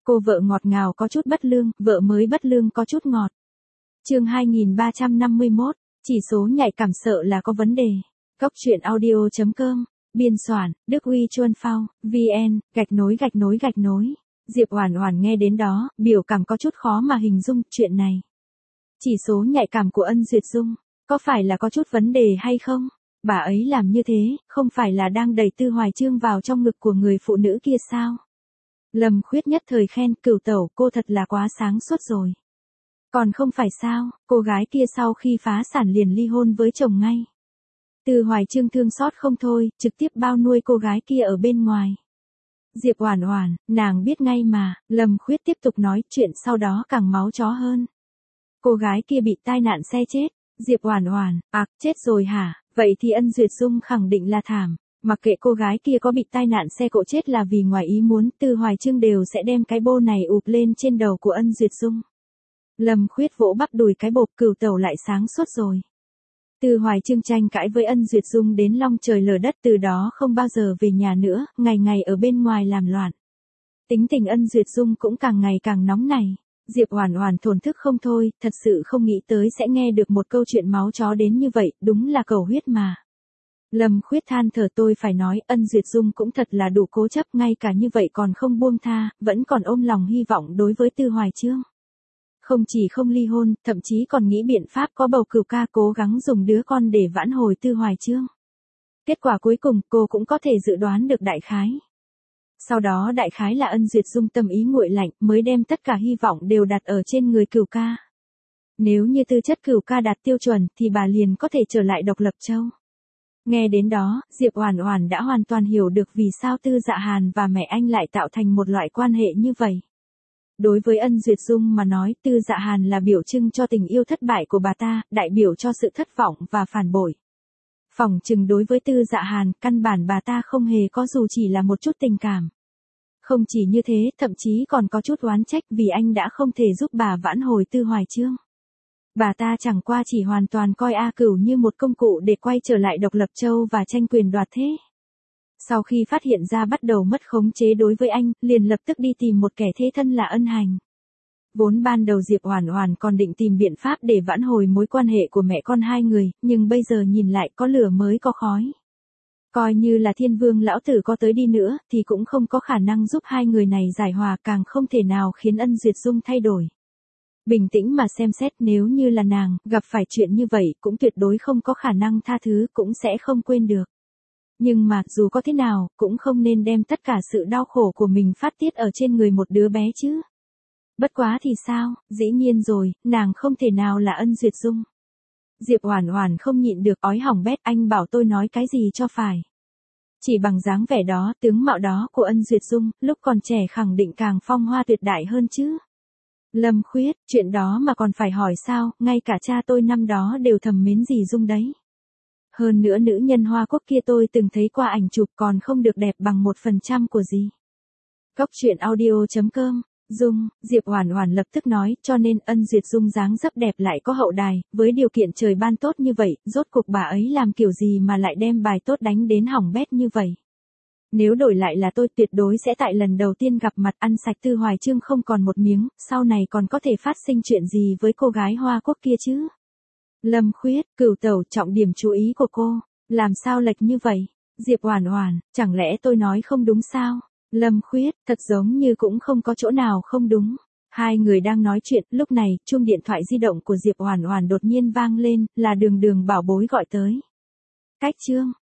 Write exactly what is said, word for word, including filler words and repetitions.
Cô vợ ngọt ngào có chút bất lương, vợ mới bất lương có chút ngọt. Chương hai nghìn ba trăm năm mươi mốt, chỉ số nhạy cảm sợ là có vấn đề. Góc truyện audio chấm com, biên soạn, Đức Huy Chuân Phao, vn, gạch nối gạch nối gạch nối. Diệp Oản Oản nghe đến đó, biểu cảm có chút khó mà hình dung chuyện này. Chỉ số nhạy cảm của Ân Duyệt Dung, có phải là có chút vấn đề hay không? Bà ấy làm như thế, không phải là đang đẩy Tư Hoài Chương vào trong ngực của người phụ nữ kia sao? Lâm Khuyết nhất thời khen, Cửu tẩu, cô thật là quá sáng suốt rồi. Còn không phải sao, cô gái kia sau khi phá sản liền ly hôn với chồng ngay. Tư Hoài Chương thương xót không thôi, trực tiếp bao nuôi cô gái kia ở bên ngoài. Diệp Oản Oản, nàng biết ngay mà, Lâm Khuyết tiếp tục nói, chuyện sau đó càng máu chó hơn. Cô gái kia bị tai nạn xe chết. Diệp Oản Oản, à, chết rồi hả? Vậy thì Ân Duyệt Dung khẳng định là thảm. Mặc kệ cô gái kia có bị tai nạn xe cộ chết là vì ngoài ý muốn, Tư Hoài Chương đều sẽ đem cái bô này ụp lên trên đầu của Ân Duyệt Dung. Lâm Khuyết vỗ bắp đùi cái bộp, Cửu tẩu lại sáng suốt rồi. Tư Hoài Chương tranh cãi với Ân Duyệt Dung đến long trời lở đất, từ đó không bao giờ về nhà nữa, ngày ngày ở bên ngoài làm loạn. Tính tình Ân Duyệt Dung cũng càng ngày càng nóng nảy. Diệp Oản Oản thổn thức không thôi, thật sự không nghĩ tới sẽ nghe được một câu chuyện máu chó đến như vậy, đúng là cầu huyết mà. Lâm Khuyết than thở, tôi phải nói, Ân Duyệt Dung cũng thật là đủ cố chấp, ngay cả như vậy còn không buông tha, vẫn còn ôm lòng hy vọng đối với Tư Hoài Chương. Không chỉ không ly hôn, thậm chí còn nghĩ biện pháp có bầu cửu ca, cố gắng dùng đứa con để vãn hồi Tư Hoài Chương. Kết quả cuối cùng, cô cũng có thể dự đoán được đại khái. Sau đó đại khái là Ân Duyệt Dung tâm ý nguội lạnh, mới đem tất cả hy vọng đều đặt ở trên người Cửu ca. Nếu như tư chất Cửu ca đạt tiêu chuẩn, thì bà liền có thể trở lại Độc Lập Châu. Nghe đến đó, Diệp Oản Oản đã hoàn toàn hiểu được vì sao Tư Dạ Hàn và mẹ anh lại tạo thành một loại quan hệ như vậy. Đối với Ân Duyệt Dung mà nói, Tư Dạ Hàn là biểu trưng cho tình yêu thất bại của bà ta, đại biểu cho sự thất vọng và phản bội. Phỏng chừng đối với Tư Dạ Hàn, căn bản bà ta không hề có dù chỉ là một chút tình cảm. Không chỉ như thế, thậm chí còn có chút oán trách vì anh đã không thể giúp bà vãn hồi Tư Hoài Chương. Bà ta chẳng qua chỉ hoàn toàn coi A Cửu như một công cụ để quay trở lại Độc Lập Châu và tranh quyền đoạt thế. Sau khi phát hiện ra bắt đầu mất khống chế đối với anh, liền lập tức đi tìm một kẻ thế thân là Ân Hành. Vốn ban đầu Diệp Oản Oản còn định tìm biện pháp để vãn hồi mối quan hệ của mẹ con hai người, nhưng bây giờ nhìn lại có lửa mới có khói. Coi như là Thiên Vương lão tử có tới đi nữa, thì cũng không có khả năng giúp hai người này giải hòa, càng không thể nào khiến Ân Duyệt Dung thay đổi. Bình tĩnh mà xem xét, nếu như là nàng, gặp phải chuyện như vậy, cũng tuyệt đối không có khả năng tha thứ, cũng sẽ không quên được. Nhưng mà, dù có thế nào, cũng không nên đem tất cả sự đau khổ của mình phát tiết ở trên người một đứa bé chứ. Bất quá thì sao, dĩ nhiên rồi, nàng không thể nào là Ân Duyệt Dung. Diệp Oản Oản không nhịn được, ói hỏng bét, anh bảo tôi nói cái gì cho phải. Chỉ bằng dáng vẻ đó, tướng mạo đó của Ân Duyệt Dung, lúc còn trẻ khẳng định càng phong hoa tuyệt đại hơn chứ. Lâm Khuyết, chuyện đó mà còn phải hỏi sao, ngay cả cha tôi năm đó đều thầm mến dì Dung đấy. Hơn nữa nữ nhân Hoa Quốc kia tôi từng thấy qua ảnh chụp còn không được đẹp bằng một phần trăm của dì. Góc truyện audio chấm com, Dung, Diệp Oản Oản lập tức nói, cho nên Ân Duyệt Dung dáng dấp đẹp lại có hậu đài, với điều kiện trời ban tốt như vậy, rốt cuộc bà ấy làm kiểu gì mà lại đem bài tốt đánh đến hỏng bét như vậy. Nếu đổi lại là tôi, tuyệt đối sẽ tại lần đầu tiên gặp mặt ăn sạch Tư Hoài Chương không còn một miếng, sau này còn có thể phát sinh chuyện gì với cô gái Hoa Quốc kia chứ. Lâm Khuyết, Cửu tẩu, trọng điểm chú ý của cô, làm sao lệch như vậy? Diệp Oản Oản, chẳng lẽ tôi nói không đúng sao? Lâm Khuyết, thật giống như cũng không có chỗ nào không đúng. Hai người đang nói chuyện, lúc này, chuông điện thoại di động của Diệp Oản Oản đột nhiên vang lên, là Đường Đường bảo bối gọi tới. Cách Chương,